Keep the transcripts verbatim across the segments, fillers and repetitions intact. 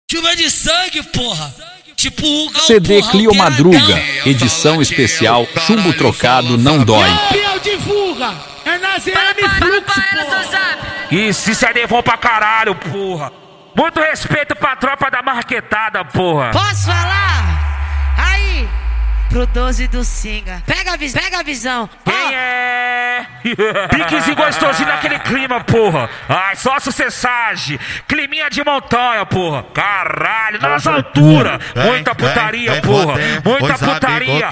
Chuva de sangue, porra. Tipo o Gal, C D porra, Clio Madruga, não. edição especial, chumbo trocado não dói. Campeão de fuga, é na Z M Fluxo, porra. Isso, isso é devon pra caralho, porra. Muito respeito pra tropa da marquetada, porra. Posso falar? Aí, pro doze do Singa. Pega a, vis pega a visão. Quem Ó. é? Piquezinho gostosinho naquele clima, porra. Ai, só sucessagem. Climinha de montanha, porra. Caralho, nas alturas. Muita putaria, porra. Muita putaria.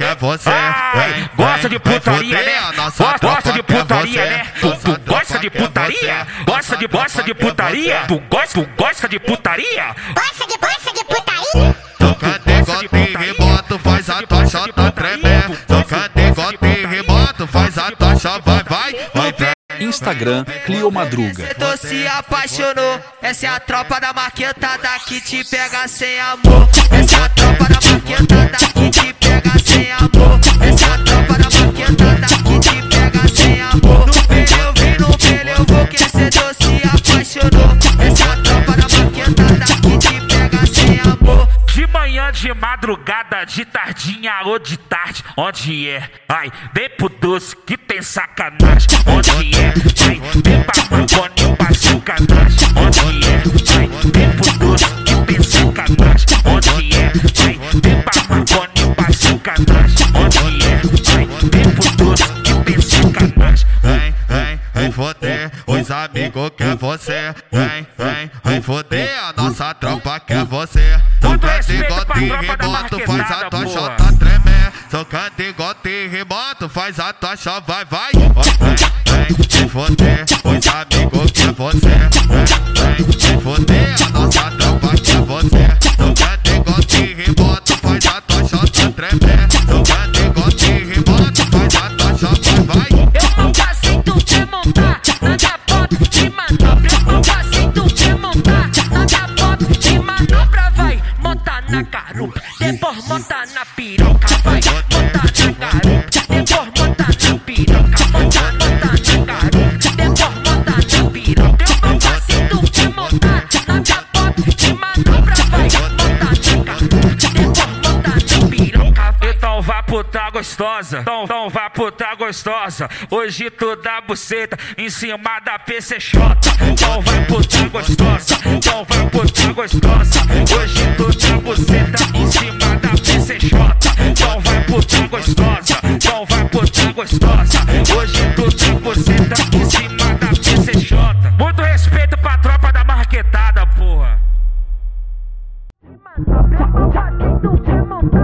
Ai, gosta de putaria, né? Gosta, gosta de putaria, né? Tu, tu gosta de putaria? Gosta de, gosta de putaria? Tu gosta, tu gosta de putaria? Gosta de, gosta de putaria? Toca de gote e remoto, faz a tocha tá tremer. Toca de gote e remoto, faz a tocha, vai, vai, vai, vai. Instagram Clio Madruga. Cê tô se apaixonou. Essa é a tropa da marquetada que te pega sem amor. Essa é a tropa da marquetada que te pega sem amor. Essa é a tropa da marquetada que te pega sem amor. No pele eu vi, no pele eu vou, que cê tô se apaixonou. Essa é a tropa da marquetada que te pega sem amor. De manhã, de madrugada, de tardinha ou de tarde, onde é? Ai, vem pro doce que tem sacanagem, onde é? Ai, vem pra Marconi pra sacanagem, onde é? Ai, vem pro doce que tem sacanagem, onde é? Ai, vem pra Marconi pra sacanagem, onde é? Ai, vem pro doce que tem sacanagem. Vem, vem, vem foder, os amigos quer você. Vem, vem, vem foder, a nossa tropa quer você. Toca de gote e remoto, faz a tocha tá tremer. Toca de gote e remoto, faz a tocha, vai, vai. Vem, vem, vem foder, os amigos quer você. Vem, vem, vem foder, a nossa tropa quer você. Toca de gote e remoto, faz a tocha tá tremer. Toca de gote e remoto, faz a tocha, vai, vai. Eu nunca aceito te montar na minha pop de manobra. Eu nunca aceito te montar na minha pop de manobra. Vai, monta na garupa, depois monta na piroca. Vai, monta na garupa, depois monta na piroca. Monta, monta na garupa, depois monta na piroca. Eu nunca aceito te montar na minha pop de manobra. Vai, monta na garupa, depois monta na piroca. Vai. Então vá puta gostosa, então, então vá puta gostosa. Hoje tu dá buceta em cima da P C X. Então vai puta gostosa, então vai puta gostosa. Hoje tu dá buceta em cima da P C X. Então vai puta gostosa, então vai puta gostosa. Hoje tu dá buceta em cima da P C X. Muito respeito pra tropa da marquetada, porra.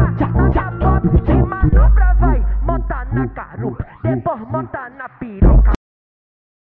Vai, monta na garupa, depois monta na piroca.